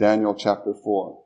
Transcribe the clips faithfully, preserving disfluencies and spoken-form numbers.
Daniel chapter four.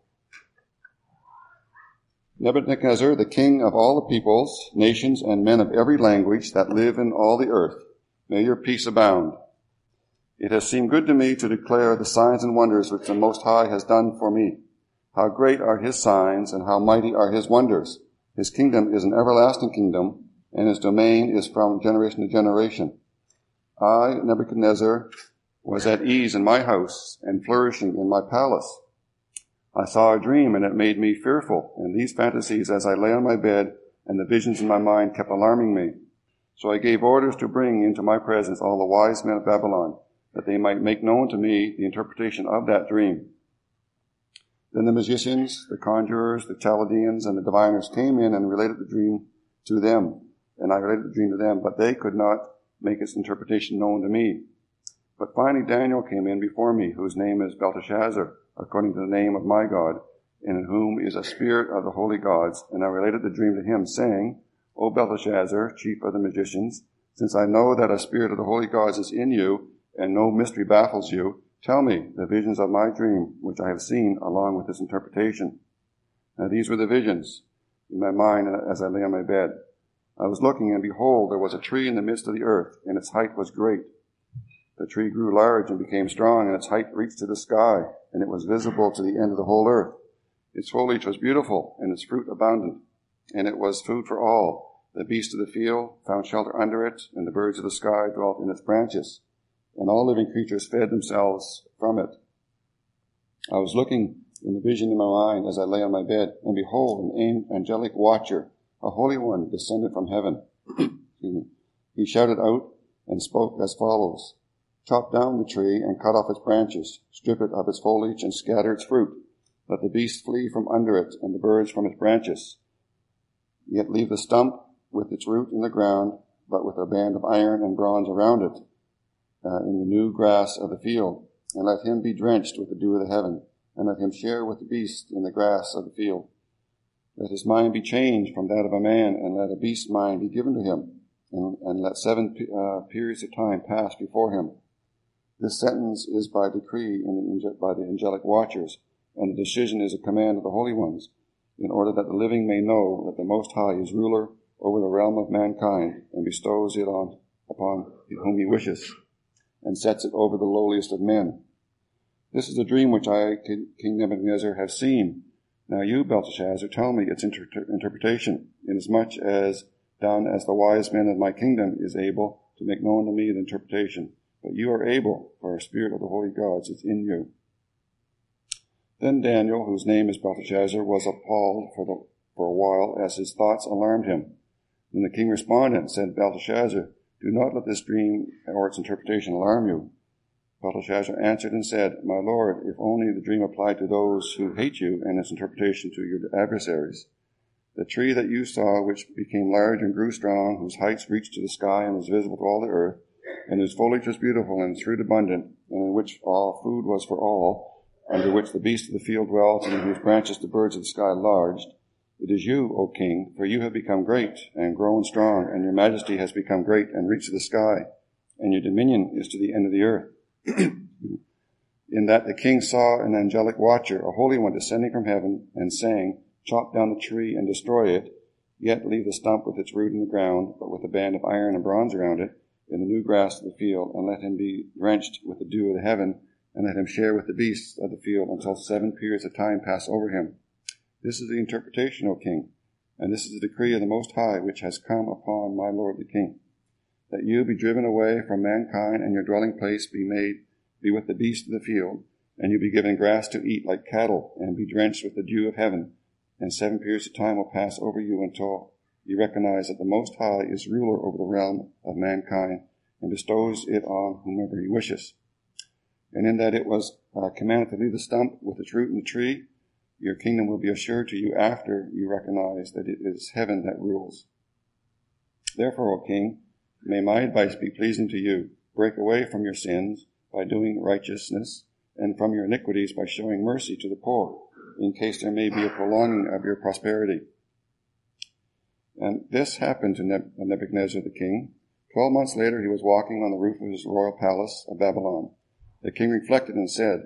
Nebuchadnezzar, the king of all the peoples, nations, and men of every language that live in all the earth, may your peace abound. It has seemed good to me to declare the signs and wonders which the Most High has done for me. How great are his signs, and how mighty are his wonders. His kingdom is an everlasting kingdom, and his domain is from generation to generation. I, Nebuchadnezzar, was at ease in my house and flourishing in my palace. I saw a dream, and it made me fearful, and these fantasies as I lay on my bed, and the visions in my mind kept alarming me. So I gave orders to bring into my presence all the wise men of Babylon, that they might make known to me the interpretation of that dream. Then the magicians, the conjurers, the Chaldeans, and the diviners came in and related the dream to them, and I related the dream to them, but they could not make its interpretation known to me. But finally Daniel came in before me, whose name is Belteshazzar, according to the name of my God, and in whom is a spirit of the holy gods. And I related the dream to him, saying, O Belteshazzar, chief of the magicians, since I know that a spirit of the holy gods is in you, and no mystery baffles you, tell me the visions of my dream, which I have seen, along with its interpretation. Now these were the visions in my mind as I lay on my bed. I was looking, and behold, there was a tree in the midst of the earth, and its height was great. The tree grew large and became strong, and its height reached to the sky, and it was visible to the end of the whole earth. Its foliage was beautiful, and its fruit abundant, and it was food for all. The beasts of the field found shelter under it, and the birds of the sky dwelt in its branches, and all living creatures fed themselves from it. I was looking in the vision in my mind as I lay on my bed, and behold, an angelic watcher, a holy one, descended from heaven. He shouted out and spoke as follows. Chop down the tree and cut off its branches, strip it of its foliage and scatter its fruit. Let the beasts flee from under it and the birds from its branches. Yet leave the stump with its root in the ground, but with a band of iron and bronze around it, uh, in the new grass of the field. And let him be drenched with the dew of the heaven, and let him share with the beasts in the grass of the field. Let his mind be changed from that of a man, and let a beast's mind be given to him, and, and let seven uh, periods of time pass before him. This sentence is by decree in the, by the angelic watchers, and the decision is a command of the holy ones, in order that the living may know that the Most High is ruler over the realm of mankind, and bestows it on upon whom he wishes, and sets it over the lowliest of men. This is the dream which I, King Nebuchadnezzar, have seen. Now you, Belteshazzar, tell me its inter- interpretation, inasmuch as down as the wise men of my kingdom is able to make known to me the interpretation. But you are able, for a spirit of the holy gods is in you. Then Daniel, whose name is Belteshazzar, was appalled for, the, for a while, as his thoughts alarmed him. Then the king responded and said, Belteshazzar, do not let this dream or its interpretation alarm you. Belteshazzar answered and said, My lord, if only the dream applied to those who hate you, and its interpretation to your adversaries. The tree that you saw, which became large and grew strong, whose heights reached to the sky and was visible to all the earth, and whose foliage was beautiful and its fruit abundant, and in which all food was for all, under which the beasts of the field dwelt, and in whose branches the birds of the sky lodged. It is you, O king, for you have become great and grown strong, and your majesty has become great and reached to the sky, and your dominion is to the end of the earth. In that the king saw an angelic watcher, a holy one, descending from heaven, and saying, Chop down the tree and destroy it, yet leave the stump with its root in the ground, but with a band of iron and bronze around it, in the new grass of the field, and let him be drenched with the dew of the heaven, and let him share with the beasts of the field until seven periods of time pass over him. This is the interpretation, O king, and this is the decree of the Most High, which has come upon my lord the king, that you be driven away from mankind, and your dwelling place be made be with the beasts of the field, and you be given grass to eat like cattle, and be drenched with the dew of heaven, and seven periods of time will pass over you until you recognize that the Most High is ruler over the realm of mankind, and bestows it on whomever he wishes. And in that it was uh, commanded to leave the stump with its root in the tree, your kingdom will be assured to you after you recognize that it is heaven that rules. Therefore, O king, may my advice be pleasing to you. Break away from your sins by doing righteousness, and from your iniquities by showing mercy to the poor, in case there may be a prolonging of your prosperity. And this happened to Nebuchadnezzar the king. Twelve months later he was walking on the roof of his royal palace of Babylon. The king reflected and said,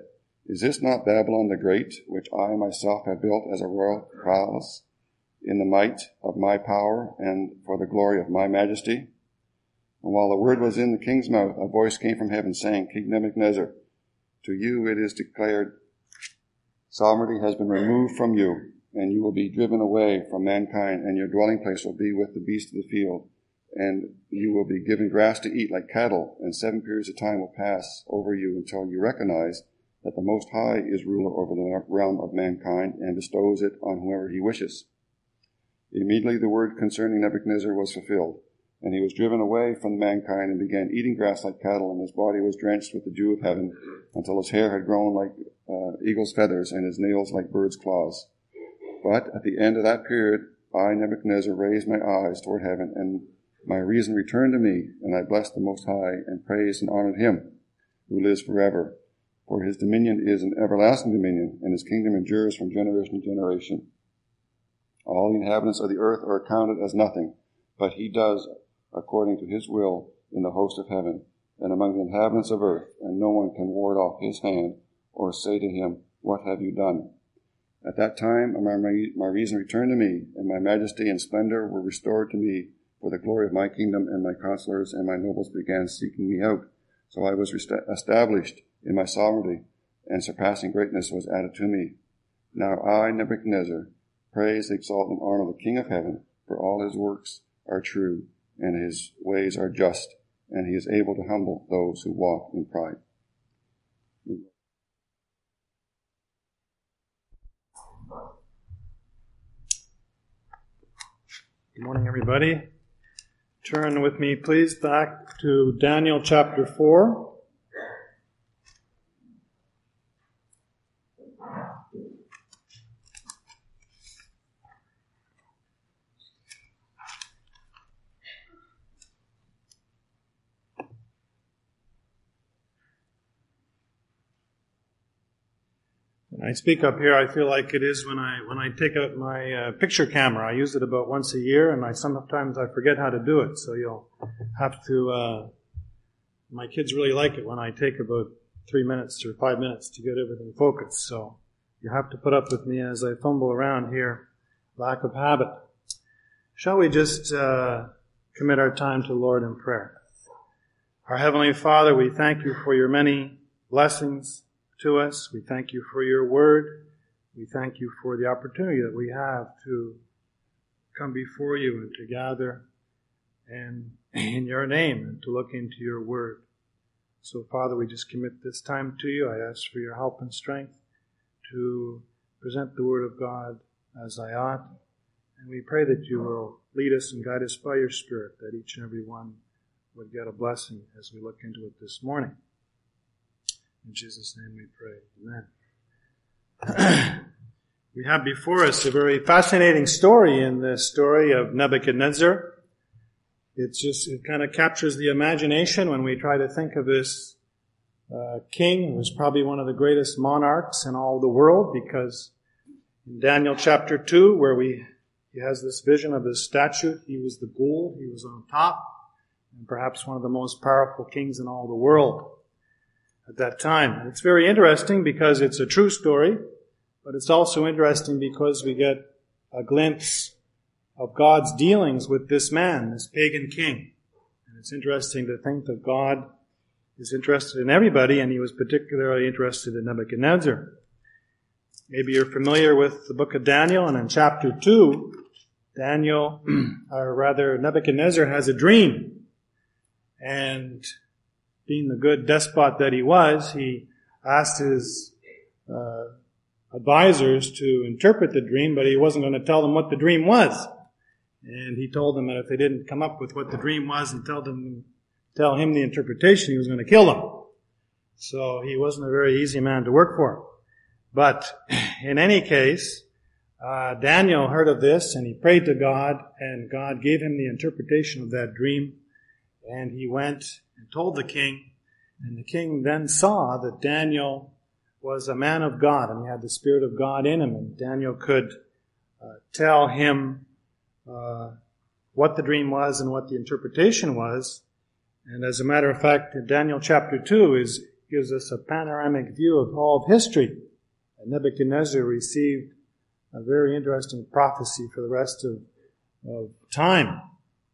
Is this not Babylon the Great, which I myself have built as a royal palace, in the might of my power and for the glory of my majesty? And while the word was in the king's mouth, a voice came from heaven, saying, King Nebuchadnezzar, to you it is declared, sovereignty has been removed from you, and you will be driven away from mankind, and your dwelling place will be with the beasts of the field, and you will be given grass to eat like cattle, and seven periods of time will pass over you until you recognize that the Most High is ruler over the realm of mankind and bestows it on whoever he wishes. Immediately the word concerning Nebuchadnezzar was fulfilled, and he was driven away from mankind and began eating grass like cattle, and his body was drenched with the dew of heaven until his hair had grown like uh, eagle's feathers and his nails like bird's claws. But at the end of that period, I, Nebuchadnezzar, raised my eyes toward heaven, and my reason returned to me, and I blessed the Most High and praised and honored him who lives forever. For his dominion is an everlasting dominion, and his kingdom endures from generation to generation. All the inhabitants of the earth are accounted as nothing, but he does according to his will in the host of heaven and among the inhabitants of earth, and no one can ward off his hand or say to him, What have you done? At that time my, my reason returned to me, and my majesty and splendor were restored to me for the glory of my kingdom, and my counselors and my nobles began seeking me out. So I was rest- established in my sovereignty, and surpassing greatness was added to me. Now I, Nebuchadnezzar, praise, exalt, and honor the King of heaven, for all his works are true, and his ways are just, and he is able to humble those who walk in pride. Good morning, everybody. Turn with me, please, back to Daniel chapter four. When I speak up here, I feel like it is when I when I take out my uh, picture camera. I use it about once a year, and I sometimes I forget how to do it. So you'll have to. Uh, my kids really like it when I take about three minutes or five minutes to get everything focused. So you have to put up with me as I fumble around here. Lack of habit. Shall we just uh, commit our time to the Lord in prayer? Our Heavenly Father, we thank you for your many blessings to us. We thank you for your word. We thank you for the opportunity that we have to come before you and to gather and in your name and to look into your word. So, Father, we just commit this time to you. I ask for your help and strength to present the word of God as I ought. And we pray that you will lead us and guide us by your Spirit, that each and every one would get a blessing as we look into it this morning. In Jesus' name we pray. Amen. We have before us a very fascinating story in this story of Nebuchadnezzar. It's just, it kind of captures the imagination when we try to think of this uh, king who was probably one of the greatest monarchs in all the world, because in Daniel chapter two, where we he has this vision of this statue, he was the gold, he was on top, and perhaps one of the most powerful kings in all the world at that time. And it's very interesting because it's a true story, but it's also interesting because we get a glimpse of God's dealings with this man, this pagan king. And it's interesting to think that God is interested in everybody, and he was particularly interested in Nebuchadnezzar. Maybe you're familiar with the book of Daniel, and in chapter two, Daniel, or rather Nebuchadnezzar, has a dream. And being the good despot that he was, he asked his uh, advisors to interpret the dream, but he wasn't going to tell them what the dream was. And he told them that if they didn't come up with what the dream was and tell them, tell him the interpretation, he was going to kill them. So he wasn't a very easy man to work for. But in any case, uh, Daniel heard of this and he prayed to God, and God gave him the interpretation of that dream. And he went and told the king, and the king then saw that Daniel was a man of God, and he had the Spirit of God in him, and Daniel could uh, tell him uh, what the dream was and what the interpretation was. And as a matter of fact, Daniel chapter two is gives us a panoramic view of all of history. And Nebuchadnezzar received a very interesting prophecy for the rest of, of time.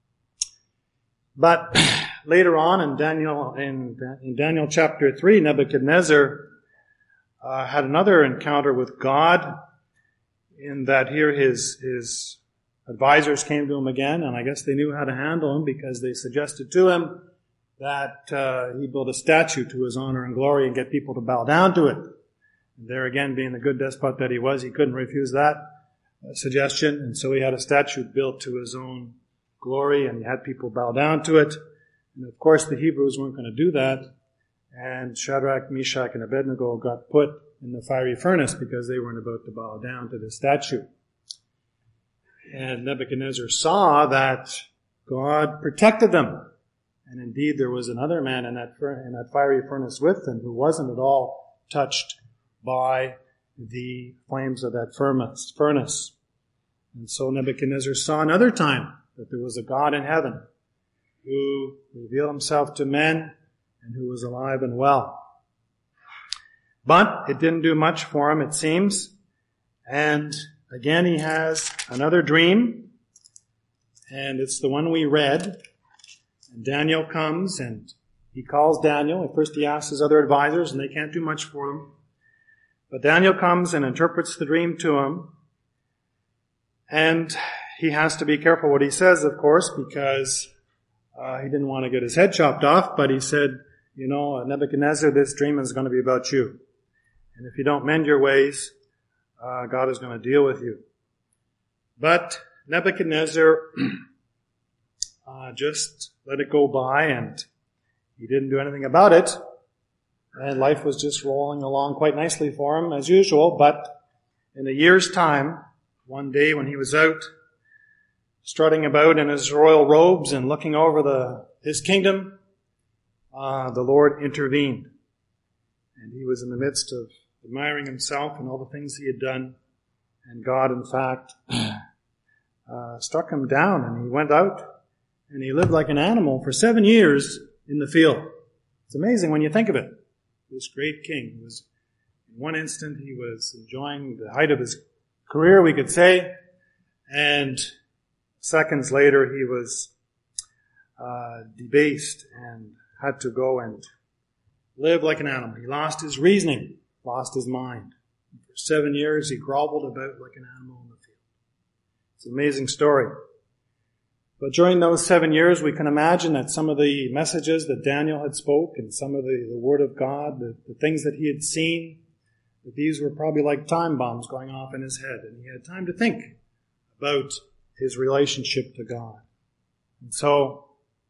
But later on in Daniel, in, in Daniel chapter three, Nebuchadnezzar uh, had another encounter with God, in that here his, his advisors came to him again, and I guess they knew how to handle him, because they suggested to him that uh, he build a statue to his honor and glory and get people to bow down to it. And there again, being the good despot that he was, he couldn't refuse that uh, suggestion, and so he had a statue built to his own glory, and he had people bow down to it. And of course, the Hebrews weren't going to do that, and Shadrach, Meshach, and Abednego got put in the fiery furnace because they weren't about to bow down to the statue. And Nebuchadnezzar saw that God protected them. And indeed, there was another man in that, in that fiery furnace with them who wasn't at all touched by the flames of that furnace. And so Nebuchadnezzar saw another time that there was a God in heaven who revealed himself to men and who was alive and well. But it didn't do much for him, it seems. And again, he has another dream, and it's the one we read. And Daniel comes, and he calls Daniel. At first he asks his other advisors, and they can't do much for him. But Daniel comes and interprets the dream to him. And he has to be careful what he says, of course, because uh, he didn't want to get his head chopped off. But he said, you know, Nebuchadnezzar, this dream is going to be about you. And if you don't mend your ways, uh, God is going to deal with you. But Nebuchadnezzar uh, just let it go by, and he didn't do anything about it. And life was just rolling along quite nicely for him, as usual. But in a year's time, one day when he was out strutting about in his royal robes and looking over the his kingdom, uh, the Lord intervened. And he was in the midst of admiring himself and all the things he had done. And God, in fact, uh, struck him down, and he went out and he lived like an animal for seven years in the field. It's amazing when you think of it. This great king was, in one instant, he was enjoying the height of his career, we could say, and seconds later he was uh, debased and had to go and live like an animal. He lost his reasoning, lost his mind. For seven years he groveled about like an animal in the field. It's an amazing story. But during those seven years, we can imagine that some of the messages that Daniel had spoke and some of the, the Word of God, the, the things that he had seen, that these were probably like time bombs going off in his head. And he had time to think about his relationship to God. And so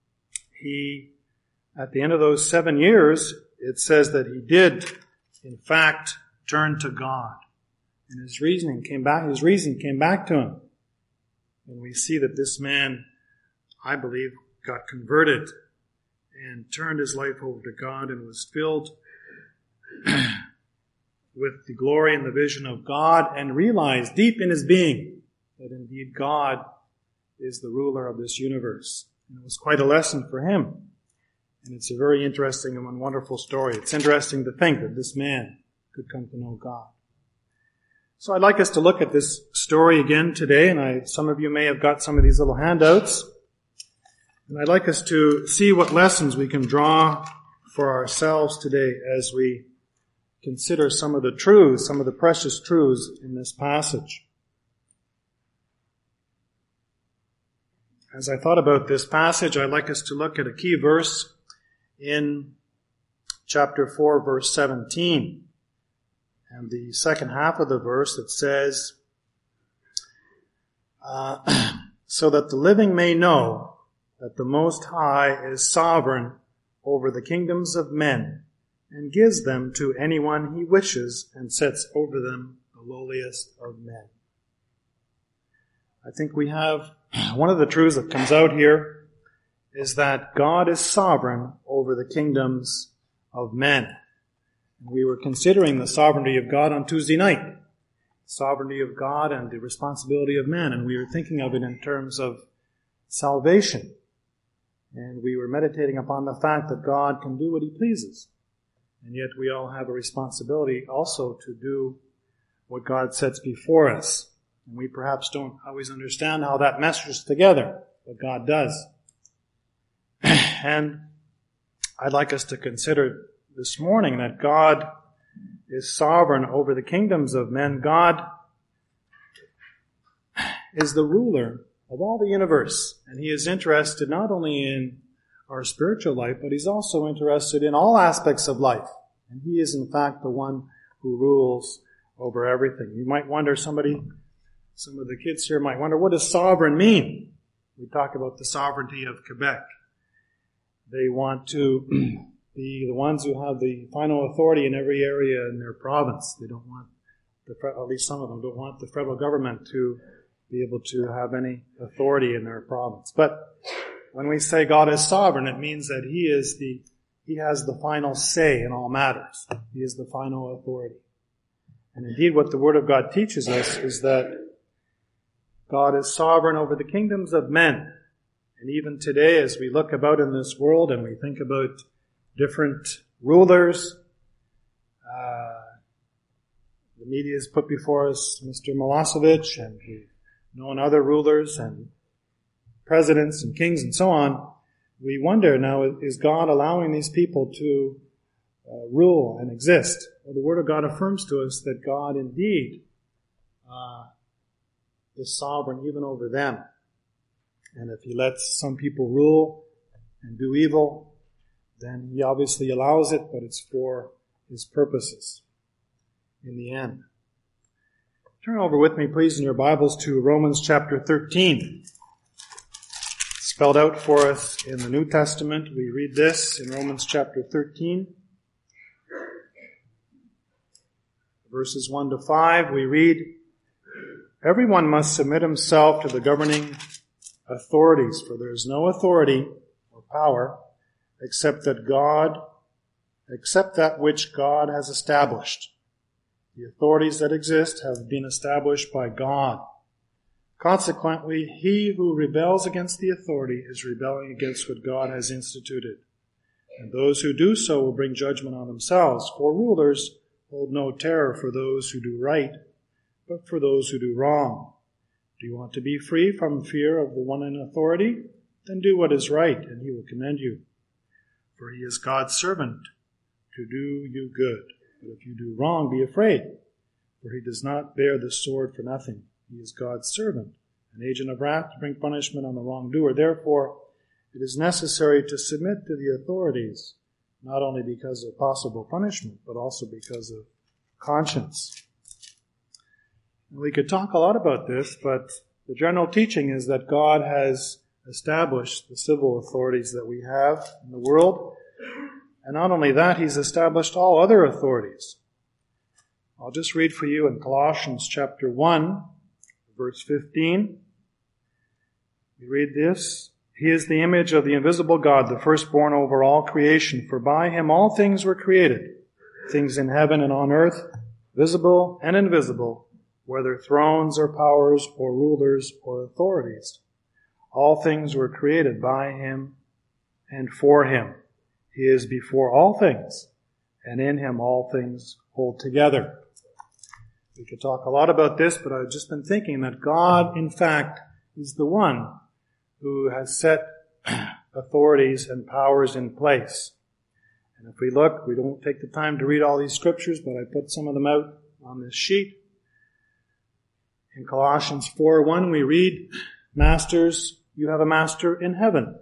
he, at the end of those seven years, it says that he did, in fact, turn to God. And his reasoning came back, his reason came back to him. And we see that this man, I believe, got converted and turned his life over to God and was filled with the glory and the vision of God, and realized deep in his being that indeed God is the ruler of this universe. And it was quite a lesson for him. And it's a very interesting and wonderful story. It's interesting to think that this man could come to know God. So I'd like us to look at this story again today, and I, some of you may have got some of these little handouts. And I'd like us to see what lessons we can draw for ourselves today as we consider some of the truths, some of the precious truths in this passage. As I thought about this passage, I'd like us to look at a key verse in chapter four, verse seventeen. And the second half of the verse, it says, uh, so that the living may know that the Most High is sovereign over the kingdoms of men, and gives them to anyone he wishes, and sets over them the lowliest of men. I think we have, one of the truths that comes out here is that God is sovereign over the kingdoms of men. We were considering the sovereignty of God on Tuesday night. Sovereignty of God and the responsibility of man. And we were thinking of it in terms of salvation. And we were meditating upon the fact that God can do what he pleases. And yet we all have a responsibility also to do what God sets before us. And we perhaps don't always understand how that meshes together, but God does. And I'd like us to consider this morning that God is sovereign over the kingdoms of men. God is the ruler of all the universe, and He is interested not only in our spiritual life, but He's also interested in all aspects of life. And He is in fact the one who rules over everything. You might wonder, somebody, some of the kids here might wonder, what does sovereign mean? We talk about the sovereignty of Quebec. They want to be the ones who have the final authority in every area in their province. They don't want, the, at least some of them don't want the federal government to be able to have any authority in their province. But when we say God is sovereign, it means that He is the, He has the final say in all matters. He is the final authority. And indeed what the Word of God teaches us is that God is sovereign over the kingdoms of men. And even today, as we look about in this world and we think about different rulers, uh, the media has put before us Mister Milosevic, and we've known other rulers and presidents and kings and so on. We wonder now, is God allowing these people to uh, rule and exist? Well, the Word of God affirms to us that God indeed uh, is sovereign even over them. And if He lets some people rule and do evil, then He obviously allows it, but it's for His purposes in the end. Turn over with me, please, in your Bibles to Romans chapter thirteen. Spelled out for us in the New Testament. We read this in Romans chapter thirteen. Verses one to five, we read, "Everyone must submit himself to the governing authorities, for there is no authority or power except that God, except that which God has established. The authorities that exist have been established by God. Consequently, he who rebels against the authority is rebelling against what God has instituted. And those who do so will bring judgment on themselves, for rulers hold no terror for those who do right, but for those who do wrong. Do you want to be free from fear of the one in authority? Then do what is right, and he will commend you. For he is God's servant to do you good. But if you do wrong, be afraid, for he does not bear the sword for nothing. He is God's servant, an agent of wrath to bring punishment on the wrongdoer. Therefore, it is necessary to submit to the authorities, not only because of possible punishment, but also because of conscience." And we could talk a lot about this, but the general teaching is that God has established the civil authorities that we have in the world. And not only that, He's established all other authorities. I'll just read for you in Colossians chapter one, verse fifteen. We read this, "He is the image of the invisible God, the firstborn over all creation. For by Him all things were created, things in heaven and on earth, visible and invisible, whether thrones or powers or rulers or authorities. All things were created by Him and for Him. He is before all things, and in Him all things hold together." We could talk a lot about this, but I've just been thinking that God, in fact, is the one who has set authorities and powers in place. And if we look, we don't take the time to read all these scriptures, but I put some of them out on this sheet. In Colossians four one, we read, "Masters, you have a master in heaven."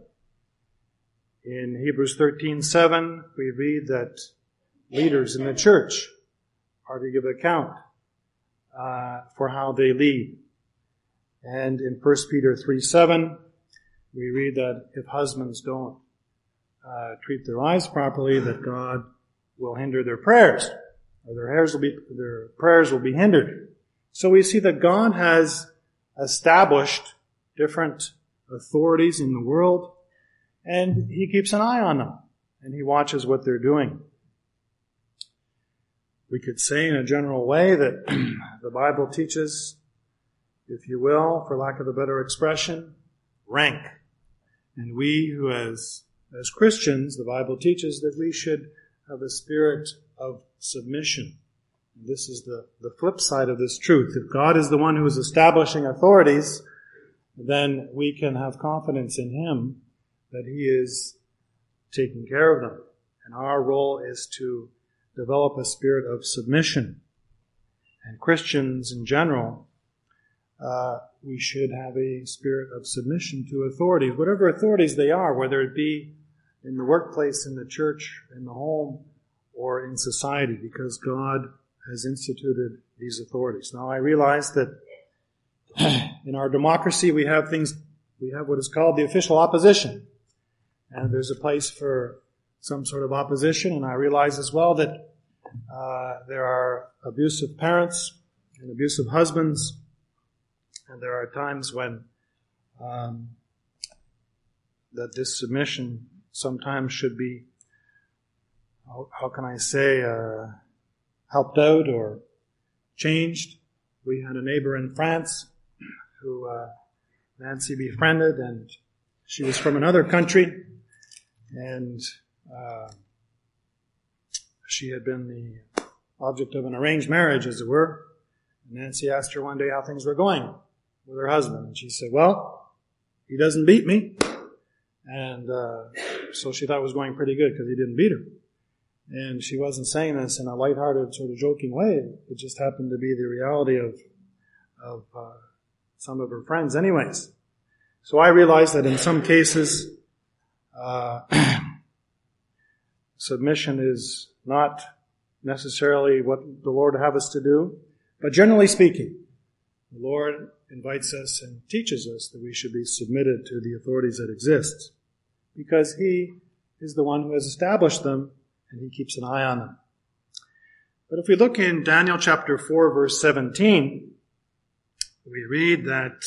In Hebrews thirteen seven, we read that leaders in the church are to give account uh, for how they lead. And in First Peter three seven, we read that if husbands don't uh, treat their wives properly, that God will hinder their prayers, or their prayers will be, their prayers will be hindered. So we see that God has established different authorities in the world, and He keeps an eye on them, and He watches what they're doing. We could say in a general way that the Bible teaches, if you will, for lack of a better expression, rank. And we who as, as Christians, the Bible teaches that we should have a spirit of submission. This is the, the flip side of this truth. If God is the one who is establishing authorities, then we can have confidence in Him that He is taking care of them. And our role is to develop a spirit of submission. And Christians in general, uh, we should have a spirit of submission to authorities, whatever authorities they are, whether it be in the workplace, in the church, in the home, or in society, because God has instituted these authorities. Now, I realize that in our democracy we have things, we have what is called the official opposition. And there's a place for some sort of opposition, and I realize as well that uh, there are abusive parents and abusive husbands, and there are times when um, that this submission sometimes should be, how, how can I say, uh, helped out or changed. We had a neighbor in France who uh, Nancy befriended, and she was from another country, and uh, she had been the object of an arranged marriage, as it were. Nancy asked her one day how things were going with her husband, and she said, well, he doesn't beat me. And uh, so she thought it was going pretty good because he didn't beat her. And she wasn't saying this in a lighthearted, sort of joking way. It just happened to be the reality of of uh, some of her friends anyways. So I realized that in some cases, uh, submission is not necessarily what the Lord would have us to do. But generally speaking, the Lord invites us and teaches us that we should be submitted to the authorities that exist, because He is the one who has established them, and He keeps an eye on them. But if we look in Daniel chapter four, verse seventeen, we read that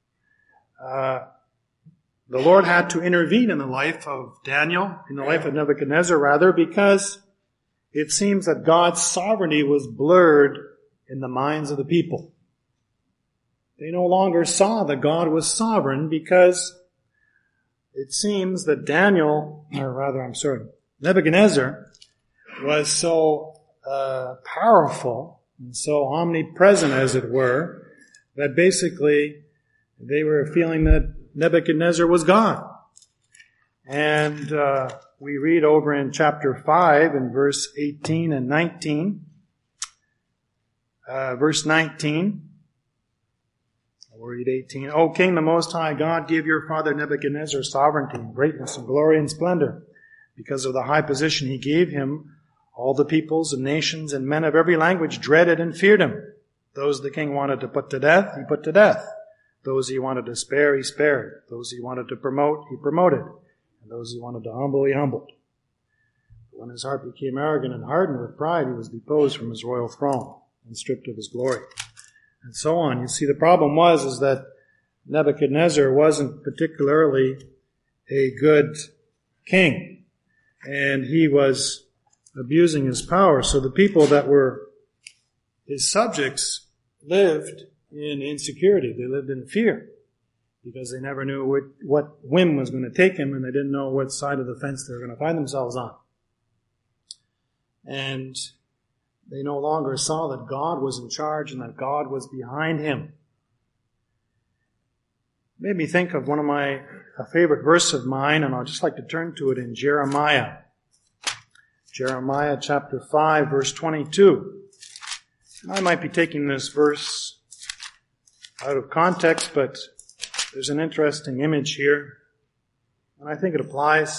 uh, the Lord had to intervene in the life of Daniel, in the life of Nebuchadnezzar rather, because it seems that God's sovereignty was blurred in the minds of the people. They no longer saw that God was sovereign because it seems that Daniel, or rather, I'm sorry, Nebuchadnezzar was so uh, powerful and so omnipresent, as it were, that basically they were feeling that Nebuchadnezzar was God. And uh, we read over in chapter five in verse eighteen and nineteen. Uh, verse nineteen. I'll read eighteen. O King, the Most High God, give your father Nebuchadnezzar sovereignty and greatness and glory and splendor. Because of the high position he gave him, all the peoples and nations and men of every language dreaded and feared him. Those the king wanted to put to death, he put to death. Those he wanted to spare, he spared. Those he wanted to promote, he promoted. And those he wanted to humble, he humbled. But when his heart became arrogant and hardened with pride, he was deposed from his royal throne and stripped of his glory. And so on. You see, the problem was is that Nebuchadnezzar wasn't particularly a good king. And he was abusing his power. So the people that were his subjects lived in insecurity. They lived in fear because they never knew what, what whim was going to take him, and they didn't know what side of the fence they were going to find themselves on. And they no longer saw that God was in charge and that God was behind him. It made me think of one of my a favorite verse of mine, and I'd just like to turn to it in Jeremiah. Jeremiah chapter five, verse twenty-two. And I might be taking this verse out of context, but there's an interesting image here, and I think it applies.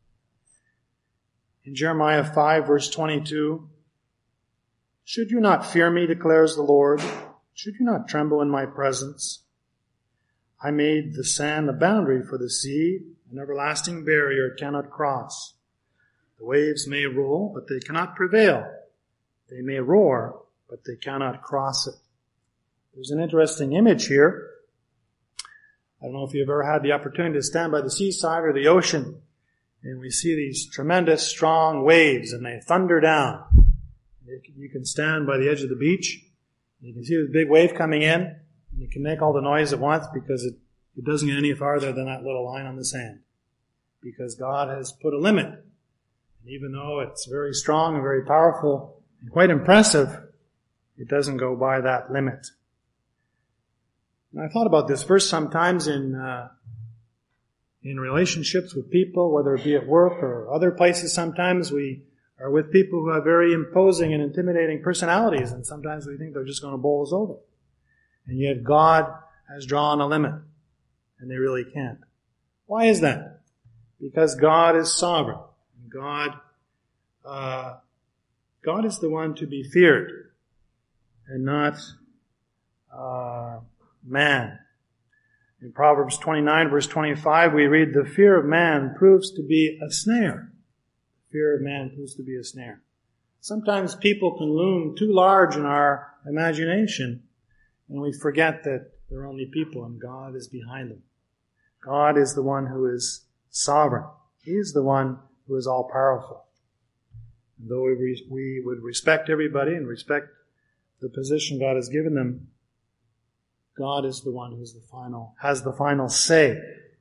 In Jeremiah five, verse twenty-two, should you not fear me, declares the Lord? Should you not tremble in my presence? I made the sand a boundary for the sea, an everlasting barrier it cannot cross. The waves may roll, but they cannot prevail. They may roar, but they cannot cross it. There's an interesting image here. I don't know if you've ever had the opportunity to stand by the seaside or the ocean, and we see these tremendous, strong waves, and they thunder down. You can stand by the edge of the beach, and you can see this big wave coming in, and you can make all the noise at once because it, it doesn't get any farther than that little line on the sand. Because God has put a limit. And even though it's very strong and very powerful and quite impressive, it doesn't go by that limit. And I thought about this verse sometimes in uh, in relationships with people, whether it be at work or other places. Sometimes we are with people who have very imposing and intimidating personalities, and sometimes we think they're just going to bowl us over. And yet God has drawn a limit, and they really can't. Why is that? Because God is sovereign. God, uh, God is the one to be feared, and not uh, man. In Proverbs twenty-nine, verse twenty-five, we read, "The fear of man proves to be a snare." The fear of man proves to be a snare. Sometimes people can loom too large in our imagination, and we forget that they're only people and God is behind them. God is the one who is sovereign. He is the one who is all-powerful. And though we, re- we would respect everybody and respect the position God has given them, God is the one who is the final, has the final say.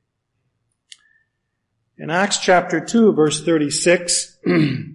In Acts chapter two, verse thirty-six, we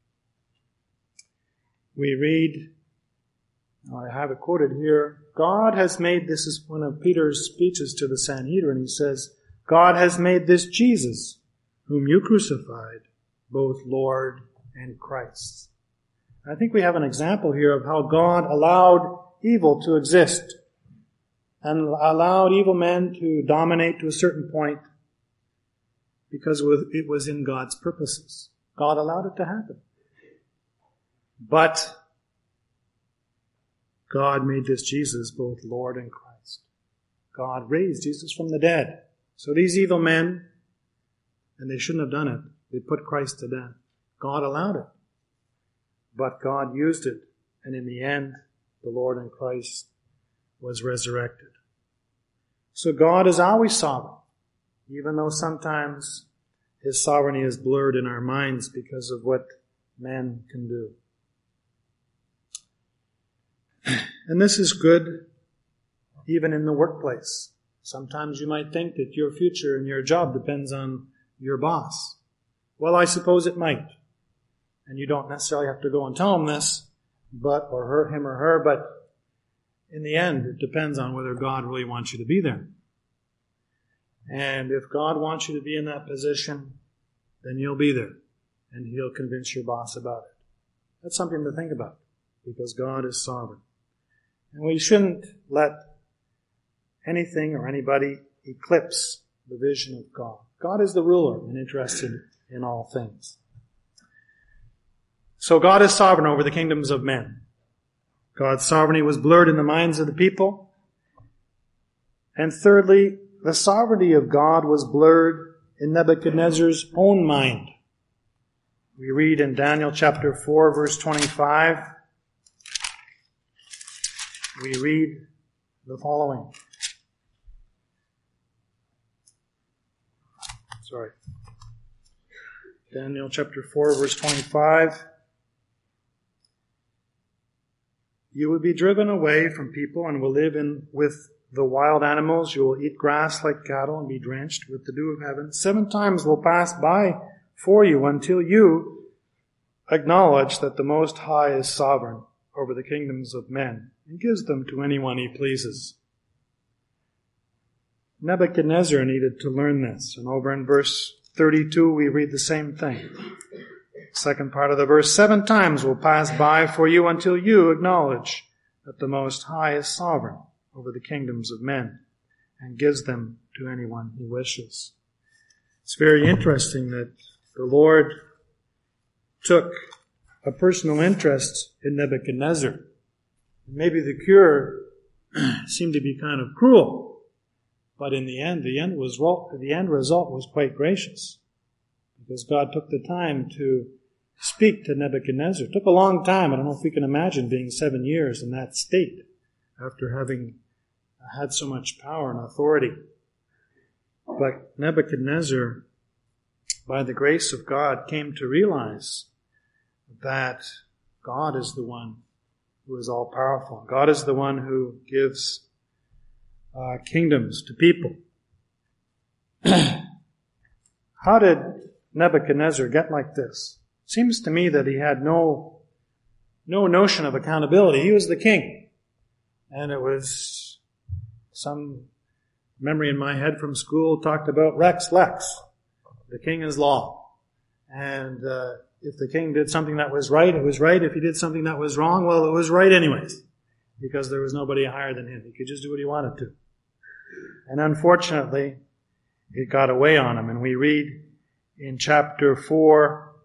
read, I have it quoted here, God has made, this is one of Peter's speeches to the Sanhedrin, he says, God has made this Jesus, whom you crucified, both Lord and Christ. I think we have an example here of how God allowed evil to exist and allowed evil men to dominate to a certain point because it was in God's purposes. God allowed it to happen. But God made this Jesus both Lord and Christ. God raised Jesus from the dead. So these evil men, and they shouldn't have done it, they put Christ to death. God allowed it. But God used it. And in the end, the Lord and Christ was resurrected. So God is always sovereign, even though sometimes His sovereignty is blurred in our minds because of what man can do. And this is good even in the workplace. Sometimes you might think that your future and your job depends on your boss. Well, I suppose it might. And you don't necessarily have to go and tell him this, but, or her, him or her, but in the end, it depends on whether God really wants you to be there. And if God wants you to be in that position, then you'll be there. And He'll convince your boss about it. That's something to think about, because God is sovereign. And we shouldn't let anything or anybody eclipse the vision of God. God is the ruler and interested in all things. So God is sovereign over the kingdoms of men. God's sovereignty was blurred in the minds of the people. And thirdly, the sovereignty of God was blurred in Nebuchadnezzar's own mind. We read in Daniel chapter four, verse twenty-five, we read the following. Sorry. Daniel chapter four, verse twenty-five. You will be driven away from people and will live in with the wild animals. You will eat grass like cattle and be drenched with the dew of heaven. Seven times will pass by for you until you acknowledge that the Most High is sovereign over the kingdoms of men and gives them to anyone He pleases. Nebuchadnezzar needed to learn this. And over in verse thirty-two, we read the same thing. Second part of the verse, seven times will pass by for you until you acknowledge that the Most High is sovereign over the kingdoms of men and gives them to anyone He wishes. It's very interesting that the Lord took a personal interest in Nebuchadnezzar. Maybe the cure seemed to be kind of cruel, but in the end, the end was the end result was quite gracious, because God took the time to speak to Nebuchadnezzar. It took a long time. I don't know if we can imagine being seven years in that state after having had so much power and authority. But Nebuchadnezzar, by the grace of God, came to realize that God is the one who is all-powerful. God is the one who gives uh, kingdoms to people. How did Nebuchadnezzar get like this? seems to me that he had no, no notion of accountability. He was the king. And it was some memory in my head from school talked about Rex Lex. The king is law. And uh, if the king did something that was right, it was right. If he did something that was wrong, well, it was right anyways. Because there was nobody higher than him. He could just do what he wanted to. And unfortunately, it got away on him. And we read in chapter four,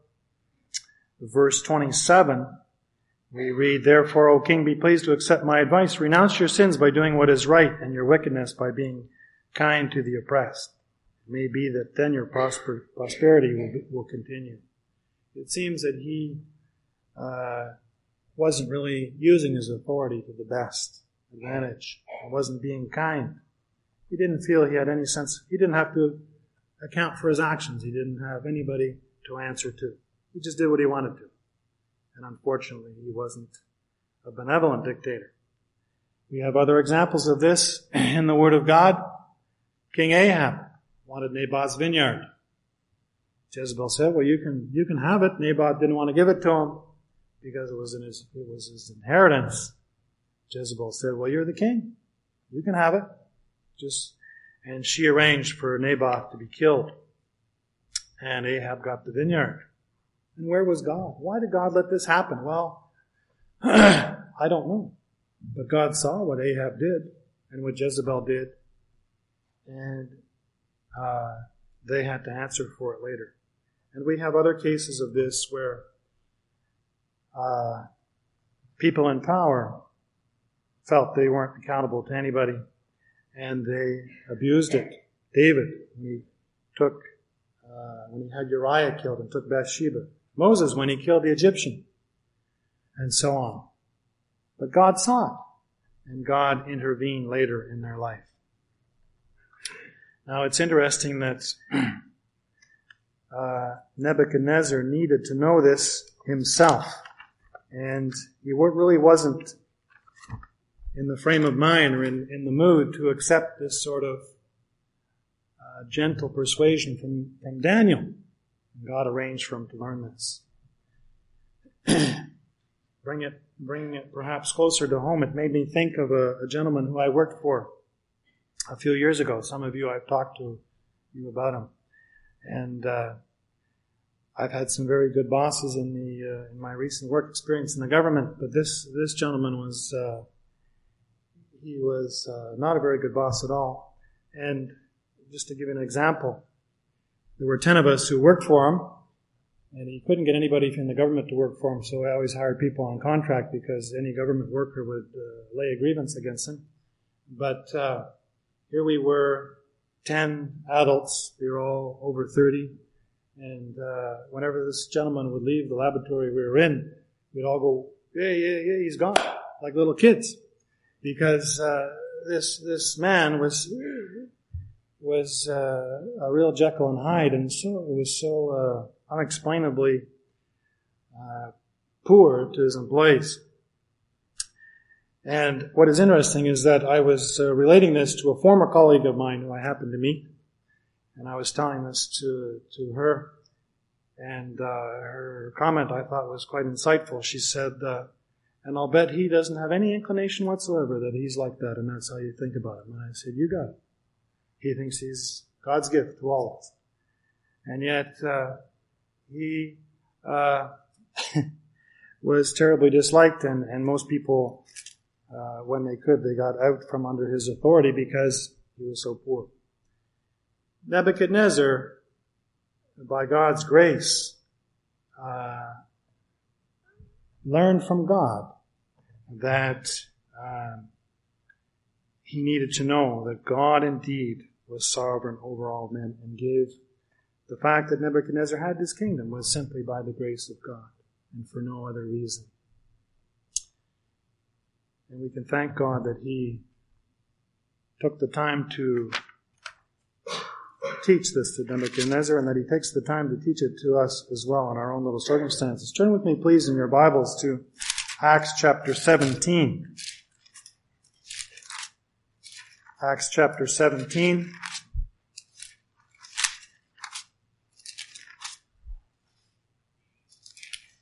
verse twenty-seven, we read, "Therefore, O king, be pleased to accept my advice. Renounce your sins by doing what is right, and your wickedness by being kind to the oppressed. It may be that then your prosper, prosperity will, be, will continue." It seems that he uh, wasn't really using his authority to the best advantage. He wasn't being kind. He didn't feel he had any sense. He didn't have to account for his actions. He didn't have anybody to answer to. He just did what he wanted to. And unfortunately, he wasn't a benevolent dictator. We have other examples of this in the Word of God. King Ahab wanted Naboth's vineyard. Jezebel said, well, you can, you can have it. Naboth didn't want to give it to him because it was in his, it was his inheritance. Jezebel said, well, you're the king. You can have it. Just, and she arranged for Naboth to be killed. And Ahab got the vineyard. And where was God? Why did God let this happen? Well, I don't know. But God saw what Ahab did and what Jezebel did. And uh, they had to answer for it later. And we have other cases of this where uh, people in power felt they weren't accountable to anybody. And they abused it. David, when he took, uh, when he had Uriah killed and took Bathsheba. Moses, when he killed the Egyptian. And so on. But God saw it. And God intervened later in their life. Now it's interesting that uh, Nebuchadnezzar needed to know this himself. And he really wasn't in the frame of mind or in, in the mood to accept this sort of uh, gentle persuasion from, from Daniel. And God arranged for him to learn this. Bring it, bringing it perhaps closer to home, it made me think of a, a gentleman who I worked for a few years ago. Some of you, I've talked to you about him. And uh, I've had some very good bosses in the uh, in my recent work experience in the government, but this this gentleman was uh, he was uh, not a very good boss at all. And just to give you an example, there were ten of us who worked for him, and he couldn't get anybody from the government to work for him, so I always hired people on contract because any government worker would uh, lay a grievance against him. But uh, here we were, ten adults, we were all over thirty, and uh, whenever this gentleman would leave the laboratory we were in, we'd all go, yeah, yeah, yeah, he's gone, like little kids. Because uh, this this man was was uh, a real Jekyll and Hyde, and so it was so uh, unexplainably uh, poor to his employees. And what is interesting is that I was uh, relating this to a former colleague of mine who I happened to meet, and I was telling this to to her, and uh, her comment I thought was quite insightful. She said, uh, and I'll bet he doesn't have any inclination whatsoever that he's like that, and that's how you think about him. And I said, you got it. He thinks he's God's gift to all of us. And yet, uh, he uh, was terribly disliked, and, and most people, uh, when they could, they got out from under his authority because he was so poor. Nebuchadnezzar, by God's grace, uh, learned from God that um, he needed to know that God indeed was sovereign over all men, and gave the fact that Nebuchadnezzar had this kingdom was simply by the grace of God and for no other reason. And we can thank God that he took the time to teach this to Nebuchadnezzar, and that he takes the time to teach it to us as well in our own little circumstances. Turn with me, please, in your Bibles to Acts chapter seventeen. Acts chapter seventeen.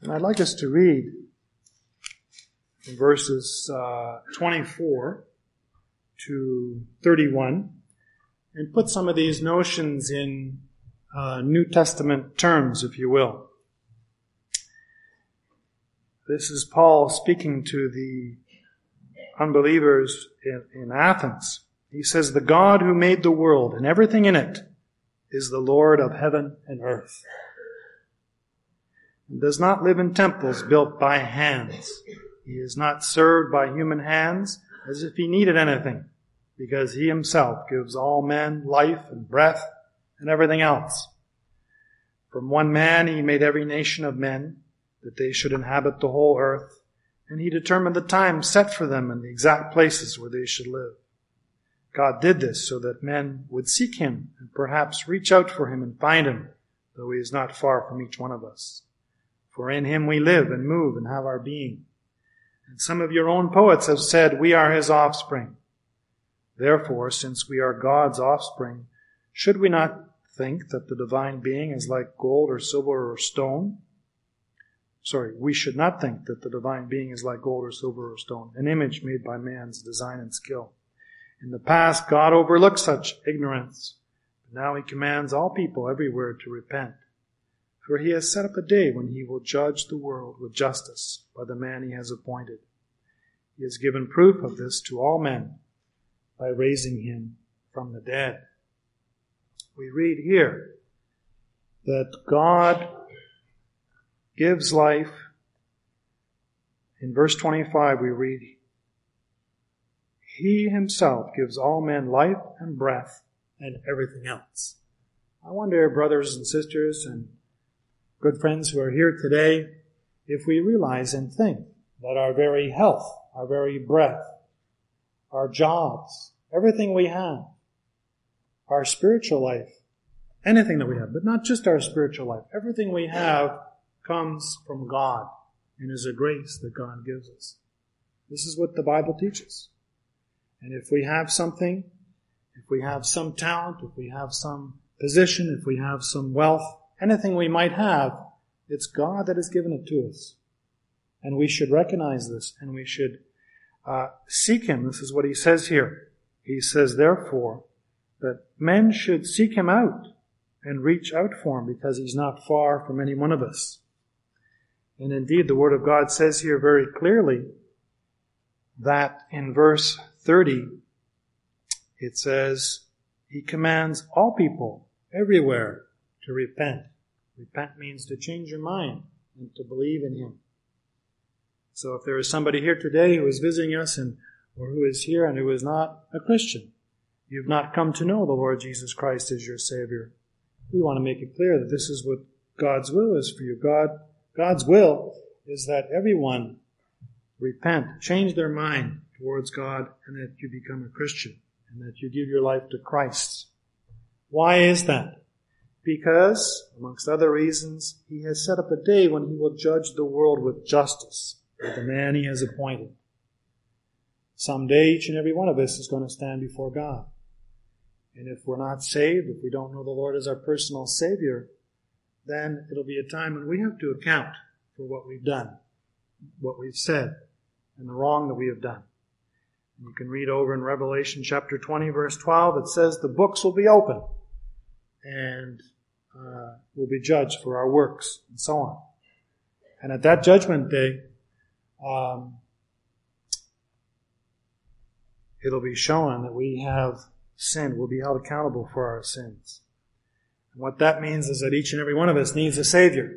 And I'd like us to read from verses uh, twenty-four to thirty-one and put some of these notions in uh, New Testament terms, if you will. This is Paul speaking to the unbelievers in, in Athens. He says, "The God who made the world and everything in it is the Lord of heaven and earth, and does not live in temples built by hands. He is not served by human hands as if he needed anything, because he himself gives all men life and breath and everything else. From one man he made every nation of men, that they should inhabit the whole earth, and he determined the time set for them and the exact places where they should live. God did this so that men would seek him and perhaps reach out for him and find him, though he is not far from each one of us. For in him we live and move and have our being. And some of your own poets have said, we are his offspring. Therefore, since we are God's offspring, should we not think that the divine being is like gold or silver or stone? Sorry, we should not think that the divine being is like gold or silver or stone, an image made by man's design and skill. In the past, God overlooked such ignorance, but now he commands all people everywhere to repent. For he has set up a day when he will judge the world with justice by the man he has appointed. He has given proof of this to all men by raising him from the dead." We read here that God gives life. In verse twenty-five we read, "He himself gives all men life and breath and everything else." I wonder, brothers and sisters and good friends who are here today, if we realize and think that our very health, our very breath, our jobs, everything we have, our spiritual life, anything that we have, but not just our spiritual life, everything we have comes from God and is a grace that God gives us. This is what the Bible teaches. And if we have something, if we have some talent, if we have some position, if we have some wealth, anything we might have, it's God that has given it to us. And we should recognize this, and we should uh, seek him. This is what he says here. He says, therefore, that men should seek him out and reach out for him, because he's not far from any one of us. And indeed, the Word of God says here very clearly that in verse thirty, it says, he commands all people everywhere to repent. Repent means to change your mind and to believe in him. So if there is somebody here today who is visiting us and or who is here and who is not a Christian, you've not come to know the Lord Jesus Christ as your Savior, we want to make it clear that this is what God's will is for you. God, God's will is that everyone repent, change their mind towards God, and that you become a Christian and that you give your life to Christ. Why is that? Because, amongst other reasons, he has set up a day when he will judge the world with justice, with the man he has appointed. Someday, each and every one of us is going to stand before God. And if we're not saved, if we don't know the Lord as our personal Savior, then it'll be a time when we have to account for what we've done, what we've said, and the wrong that we have done. And you can read over in Revelation chapter twenty, verse twelve, it says the books will be open and uh, we'll be judged for our works, and so on. And at that judgment day, um, it'll be shown that we have sinned. We'll be held accountable for our sins. And what that means is that each and every one of us needs a Savior.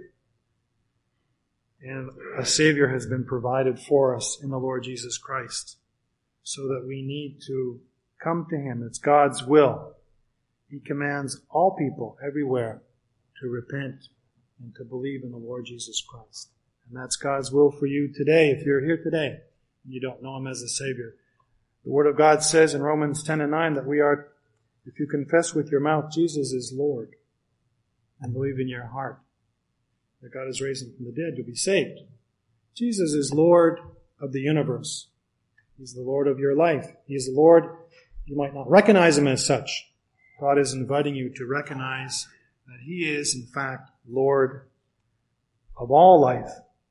And a Savior has been provided for us in the Lord Jesus Christ, so that we need to come to him. It's God's will. He commands all people everywhere to repent and to believe in the Lord Jesus Christ. And that's God's will for you today, if you're here today and you don't know him as a Savior. The Word of God says in Romans ten and nine that we are, if you confess with your mouth Jesus is Lord and believe in your heart that God has raised him from the dead, you'll be saved. Jesus is Lord of the universe. He's the Lord of your life. He is the Lord. You might not recognize him as such. God is inviting you to recognize that he is, in fact, Lord of all life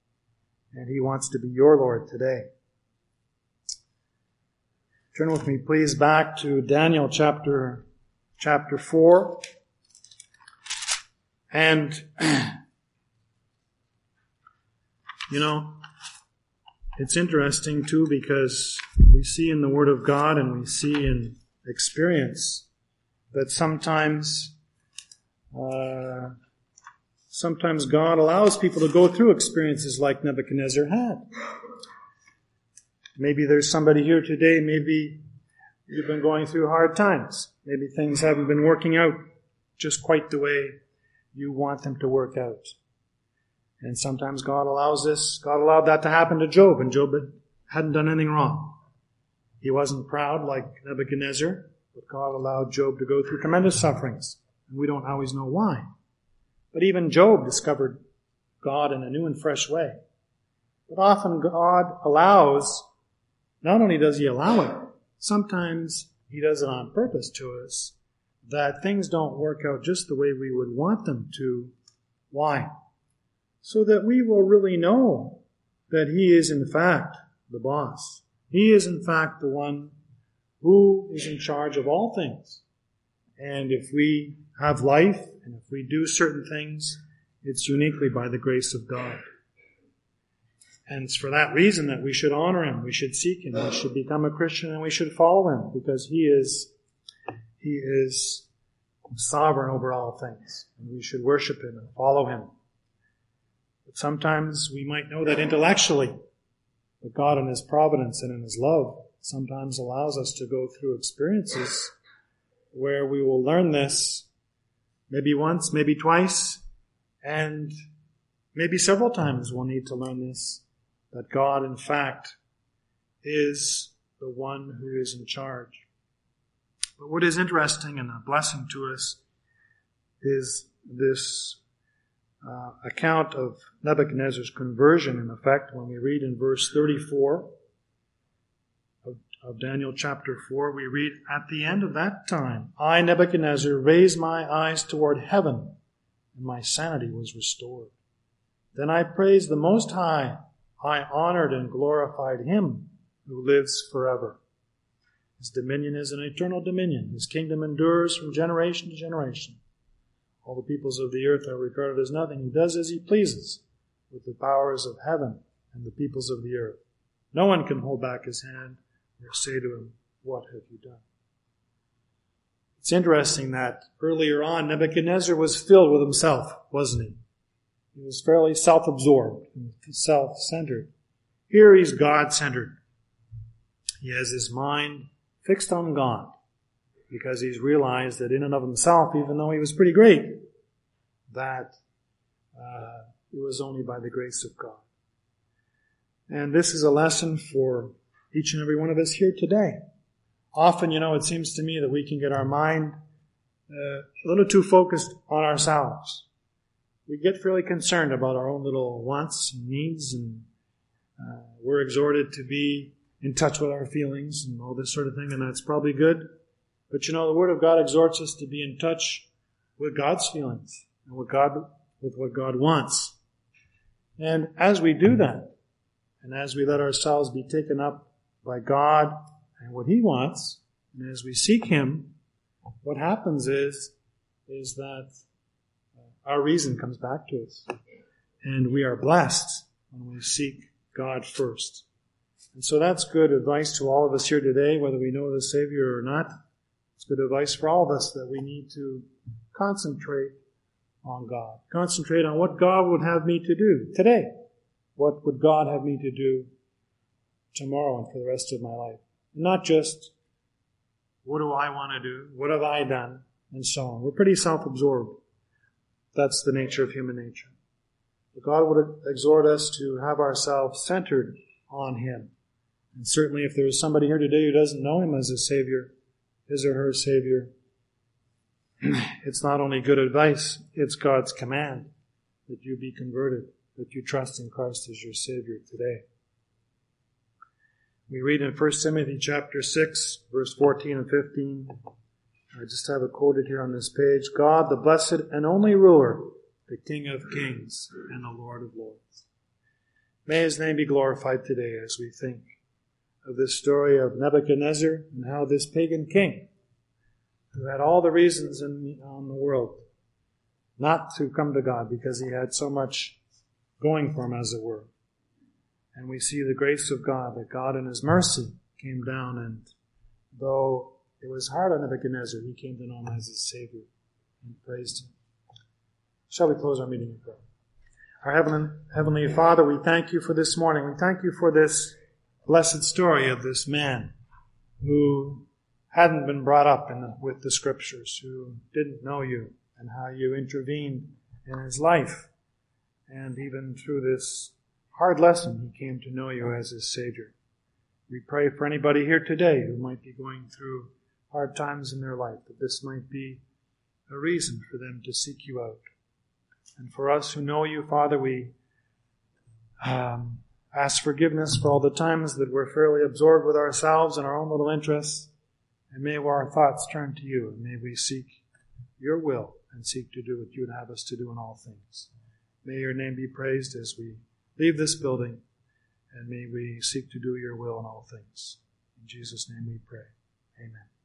And He wants to be your Lord today. Turn with me, please, back to Daniel chapter, chapter four. And, you know, it's interesting, too, because we see in the Word of God and we see in experience that sometimes, uh, sometimes God allows people to go through experiences like Nebuchadnezzar had. Maybe there's somebody here today, maybe you've been going through hard times. Maybe things haven't been working out just quite the way you want them to work out. And sometimes God allows this. God allowed that to happen to Job, and Job hadn't done anything wrong. He wasn't proud like Nebuchadnezzar, but God allowed Job to go through tremendous sufferings. And we don't always know why. But even Job discovered God in a new and fresh way. But often God allows, not only does He allow it, sometimes He does it on purpose to us, that things don't work out just the way we would want them to. Why? So that we will really know that He is in fact the boss. He is in fact the one who is in charge of all things. And if we have life, and if we do certain things, it's uniquely by the grace of God. And it's for that reason that we should honor Him, we should seek Him, we should become a Christian, and we should follow Him, because He is, He is sovereign over all things. And we should worship Him and follow Him. But sometimes we might know that intellectually, but God in His providence and in His love sometimes allows us to go through experiences where we will learn this maybe once, maybe twice, and maybe several times we'll need to learn this, that God, in fact, is the one who is in charge. But what is interesting and a blessing to us is this uh, account of Nebuchadnezzar's conversion, in effect, when we read in verse thirty-four of, of Daniel chapter four, we read, "At the end of that time, I, Nebuchadnezzar, raised my eyes toward heaven, and my sanity was restored. Then I praised the Most High. I honored and glorified Him who lives forever. His dominion is an eternal dominion. His kingdom endures from generation to generation. All the peoples of the earth are regarded as nothing. He does as He pleases with the powers of heaven and the peoples of the earth. No one can hold back His hand or say to Him, 'What have you done?'" It's interesting that earlier on, Nebuchadnezzar was filled with himself, wasn't he? He was fairly self-absorbed and self-centered. Here he's God-centered. He has his mind fixed on God because he's realized that in and of himself, even though he was pretty great, that uh, it was only by the grace of God. And this is a lesson for each and every one of us here today. Often, you know, it seems to me that we can get our mind uh, a little too focused on ourselves. We get fairly concerned about our own little wants and needs, and uh, we're exhorted to be in touch with our feelings and all this sort of thing, and that's probably good. But you know, the Word of God exhorts us to be in touch with God's feelings and with God, with what God wants. And as we do that, and as we let ourselves be taken up by God and what He wants, and as we seek Him, what happens is, is that our reason comes back to us. And we are blessed when we seek God first. And so that's good advice to all of us here today, whether we know the Savior or not. It's good advice for all of us that we need to concentrate on God. Concentrate on what God would have me to do today. What would God have me to do tomorrow and for the rest of my life? Not just, what do I want to do? What have I done? And so on. We're pretty self-absorbed. That's the nature of human nature. But God would exhort us to have ourselves centered on Him. And certainly if there is somebody here today who doesn't know Him as a Savior, his or her Savior, it's not only good advice, it's God's command that you be converted, that you trust in Christ as your Savior today. We read in First Timothy chapter six, verse fourteen and fifteen. I just have it quoted here on this page. "God, the blessed and only ruler, the King of kings and the Lord of lords." May his name be glorified today as we think of this story of Nebuchadnezzar and how this pagan king, who had all the reasons in on the world not to come to God because he had so much going for him, as it were. And we see the grace of God, that God in his mercy came down, and though it was hard on Nebuchadnezzar, he came to know him as his Savior and praised him. Shall we close our meeting in prayer? Our Heavenly, Heavenly Father, we thank you for this morning. We thank you for this blessed story of this man who hadn't been brought up in the, with the Scriptures, who didn't know you, and how you intervened in his life. And even through this hard lesson, he came to know you as his Savior. We pray for anybody here today who might be going through hard times in their life, that this might be a reason for them to seek you out. And for us who know you, Father, we um, ask forgiveness for all the times that we're fairly absorbed with ourselves and our own little interests. And may our thoughts turn to you, and may we seek your will and seek to do what you would have us to do in all things. May your name be praised as we leave this building, and may we seek to do your will in all things. In Jesus' name we pray. Amen.